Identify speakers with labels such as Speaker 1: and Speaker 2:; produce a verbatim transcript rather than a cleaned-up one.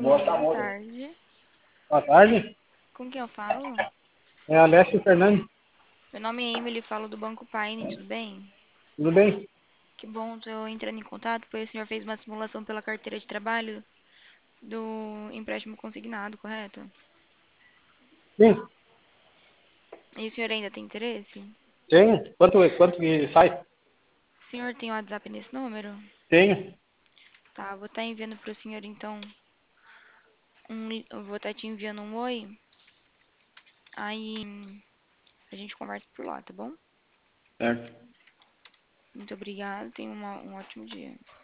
Speaker 1: Alô, boa tarde.
Speaker 2: Boa tarde.
Speaker 1: Com quem eu falo?
Speaker 2: É Alessio Fernandes.
Speaker 1: Meu nome é Emily, falo do Banco Paine, tudo bem?
Speaker 2: Tudo bem?
Speaker 1: Que bom, tô entrando em contato, pois o senhor fez uma simulação pela carteira de trabalho do empréstimo consignado, correto?
Speaker 2: Sim,
Speaker 1: E o senhor ainda tem interesse?
Speaker 2: tenho. Quanto, quanto que sai?
Speaker 1: O senhor tem WhatsApp nesse número?
Speaker 2: Tenho.
Speaker 1: Tá, vou estar enviando pro senhor então um, li- eu vou estar te enviando um oi, aí a gente conversa por lá, tá bom?
Speaker 2: Certo.
Speaker 1: Muito obrigada, tenha uma- um ótimo dia.